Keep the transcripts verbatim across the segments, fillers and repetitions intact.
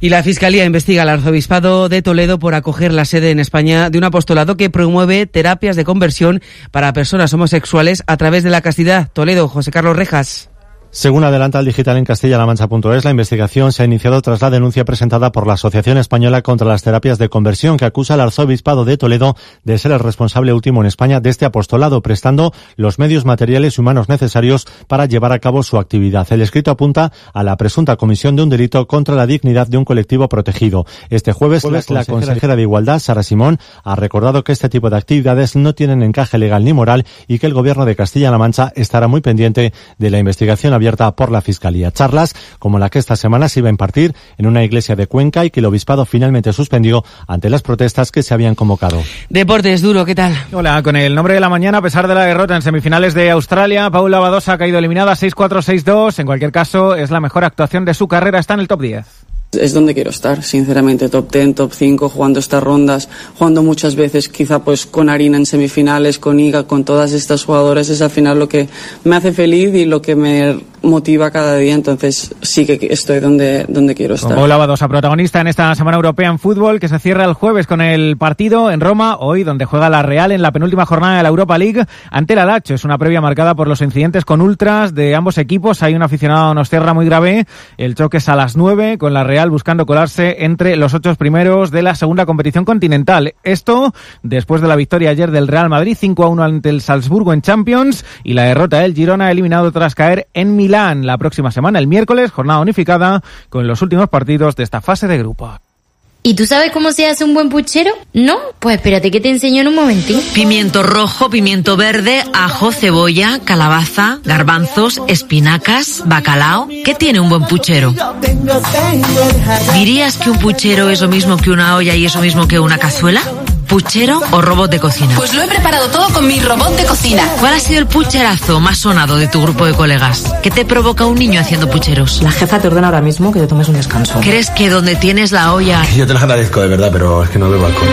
Y la Fiscalía investiga al Arzobispado de Toledo por acoger la sede en España de un apostolado que promueve terapias de conversión para personas homosexuales a través de la castidad. Toledo, José Carlos Rejas. Según adelanta el digital en Castilla La Mancha punto es, la investigación se ha iniciado tras la denuncia presentada por la Asociación Española contra las Terapias de Conversión, que acusa al Arzobispado de Toledo de ser el responsable último en España de este apostolado, prestando los medios materiales y humanos necesarios para llevar a cabo su actividad. El escrito apunta a la presunta comisión de un delito contra la dignidad de un colectivo protegido. Este jueves, jueves la consejera, consejera de Igualdad, Sara Simón, ha recordado que este tipo de actividades no tienen encaje legal ni moral y que el Gobierno de Castilla-La Mancha estará muy pendiente de la investigación abierta por la Fiscalía. Charlas como la que esta semana se iba a impartir en una iglesia de Cuenca y que el obispado finalmente suspendió ante las protestas que se habían convocado. Deportes, Duro, ¿qué tal? Hola, con el nombre de la mañana, a pesar de la derrota en semifinales de Australia, Paula Badosa ha caído eliminada seis cuatro seis dos. En cualquier caso, es la mejor actuación de su carrera, está en el top diez. Es donde quiero estar, sinceramente, top diez, top cinco, jugando estas rondas, jugando muchas veces quizá pues con Arina en semifinales, con Iga, con todas estas jugadoras, es al final lo que me hace feliz y lo que me motiva cada día, entonces sí que estoy donde, donde quiero estar. Paula Badosa, protagonista en esta Semana Europea en Fútbol, que se cierra el jueves con el partido en Roma, hoy donde juega la Real en la penúltima jornada de la Europa League ante la Lazio. Es una previa marcada por los incidentes con ultras de ambos equipos, hay un aficionado a Donostiarra muy grave, el choque es a las nueve, con la Real buscando colarse entre los ocho primeros de la segunda competición continental. Esto después de la victoria ayer del Real Madrid cinco a uno ante el Salzburgo en Champions y la derrota del Girona eliminado tras caer en Milán. La próxima semana, el miércoles, jornada unificada con los últimos partidos de esta fase de grupo. ¿Y tú sabes cómo se hace un buen puchero? ¿No? Pues espérate que te enseño en un momentín. Pimiento rojo, pimiento verde, ajo, cebolla, calabaza, garbanzos, espinacas, bacalao. ¿Qué tiene un buen puchero? ¿Dirías que un puchero es lo mismo que una olla y es lo mismo que una cazuela? ¿Puchero o robot de cocina? Pues lo he preparado todo con mi robot de cocina. ¿Cuál ha sido el pucherazo más sonado de tu grupo de colegas? ¿Qué te provoca un niño haciendo pucheros? La jefa te ordena ahora mismo que te tomes un descanso. ¿Crees que donde tienes la olla... Yo te lo agradezco de verdad, pero es que no bebo alcohol.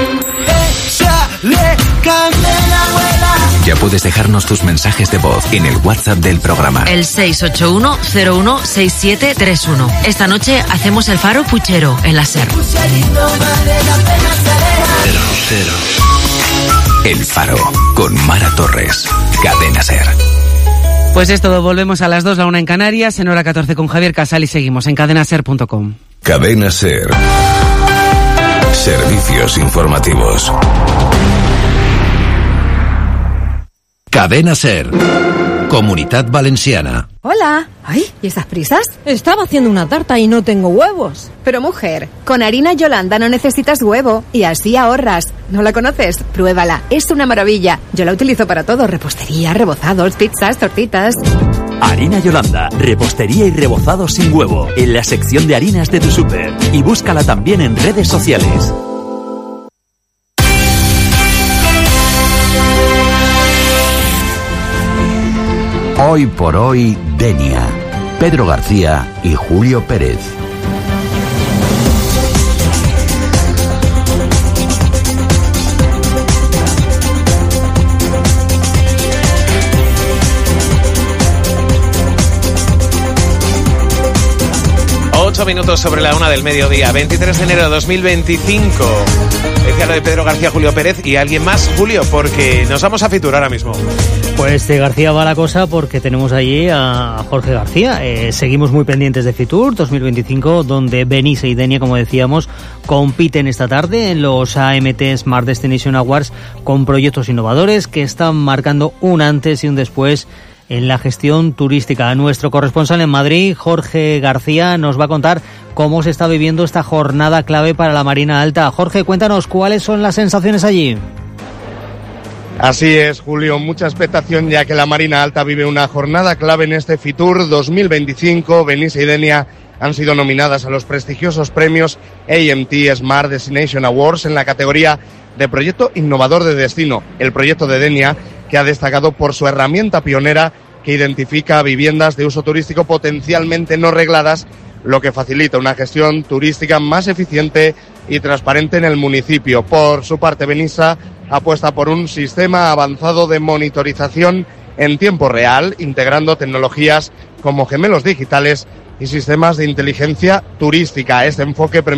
Ya puedes dejarnos tus mensajes de voz en el WhatsApp del programa. El seis ocho uno cero uno seis siete tres uno. Esta noche hacemos el faro puchero en la SER. Cero, cero. El Faro, con Mara Torres. Cadena SER. Pues es todo, volvemos a las dos, la una en Canarias, en hora catorce con Javier Casal y seguimos en cadena ser punto com. Cadena SER. Servicios informativos. Cadena SER. Comunitat Valenciana. Hola. Ay, ¿y esas prisas? Estaba haciendo una tarta y no tengo huevos. Pero mujer, con harina Yolanda no necesitas huevo y así ahorras. ¿No la conoces? Pruébala, es una maravilla. Yo la utilizo para todo, repostería, rebozados, pizzas, tortitas. Harina Yolanda, repostería y rebozado sin huevo, en la sección de harinas de tu súper. Y búscala también en redes sociales. Hoy por hoy, Denia. Pedro García y Julio Pérez. Ocho minutos sobre la una del mediodía, veintitrés de enero de dos mil veinticinco. Decía lo de Pedro García, Julio Pérez y alguien más, Julio, porque nos vamos a Fitur ahora mismo. Pues de García va la cosa porque tenemos allí a Jorge García. Eh, seguimos muy pendientes de Fitur dos mil veinticinco, donde Benisse y Denia, como decíamos, compiten esta tarde en los A M T Smart Destination Awards con proyectos innovadores que están marcando un antes y un después en la gestión turística. Nuestro corresponsal en Madrid, Jorge García, nos va a contar cómo se está viviendo esta jornada clave para la Marina Alta. Jorge, cuéntanos cuáles son las sensaciones allí. Así es, Julio, mucha expectación ya que la Marina Alta vive una jornada clave en este Fitur dos mil veinticinco. Benisse y Denia han sido nominadas a los prestigiosos premios A M T Smart Destination Awards en la categoría de Proyecto Innovador de Destino. El proyecto de Denia, que ha destacado por su herramienta pionera que identifica viviendas de uso turístico potencialmente no regladas, lo que facilita una gestión turística más eficiente y transparente en el municipio. Por su parte, Benisse apuesta por un sistema avanzado de monitorización en tiempo real, integrando tecnologías como gemelos digitales y sistemas de inteligencia turística. Este enfoque permite